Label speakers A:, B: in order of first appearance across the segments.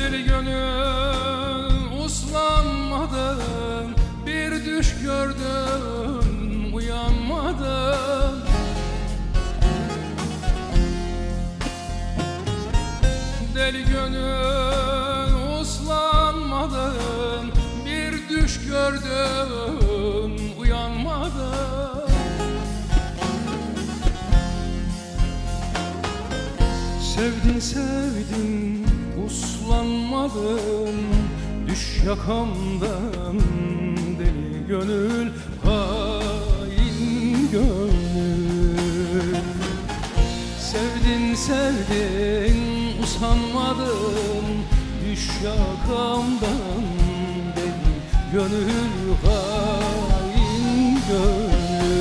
A: Deli gönül uslanmadın, bir düş gördün uyanmadın. Deli gönül uslanmadın, bir düş gördün uyanmadın. Sevdin sevdin uslanmadın, düş yakamdan deli gönül, hain gönül. Sevdin sevdin usanmadın, düş yakamdan deli gönül, hain gönül.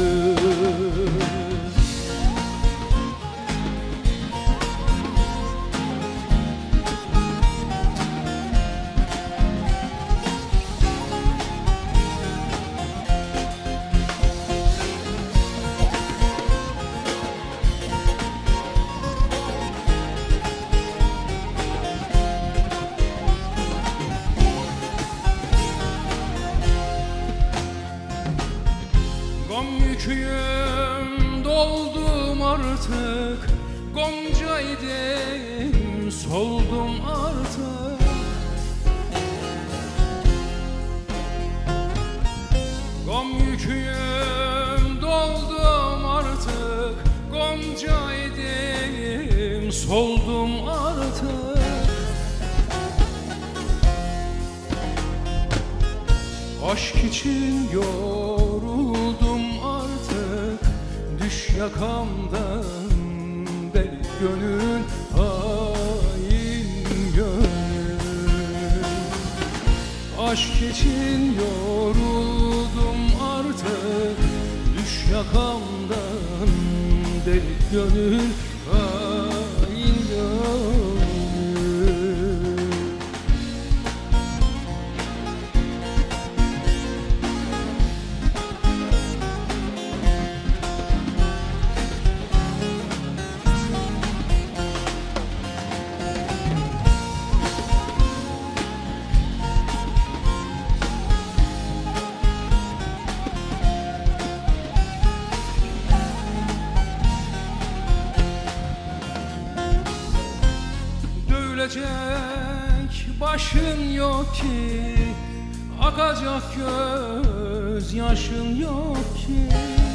A: Gam yüküyüm doldum artık, Goncaydım soldum artık. Gam yüküyüm doldum artık, Goncaydım soldum artık. Aşk için yoruldum artık, düş yakamdan deli gönül, hain gönül. Aşk için yoruldum artık, düş yakamdan deli gönül, hain gönül. Dövülecek başın yok ki, akacak göz yaşın yok ki.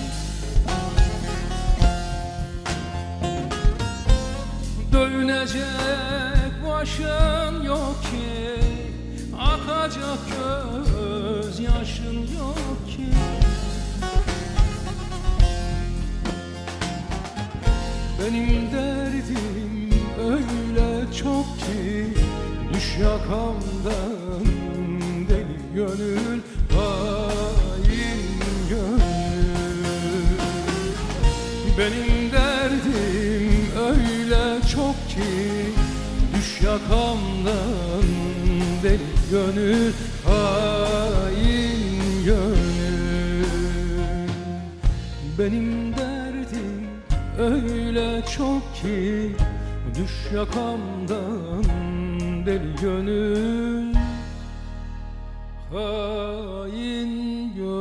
A: Dövünecek başın yok ki, akacak göz yaşın yok ki. Benim derdim öyle çok ki, düş yakamdan deli gönül, hain gönül. Benim derdim öyle çok ki, düş yakamdan deli gönül, hain gönül. Benim derdim öyle çok ki, düş yakamdan deli gönül, hain gönül.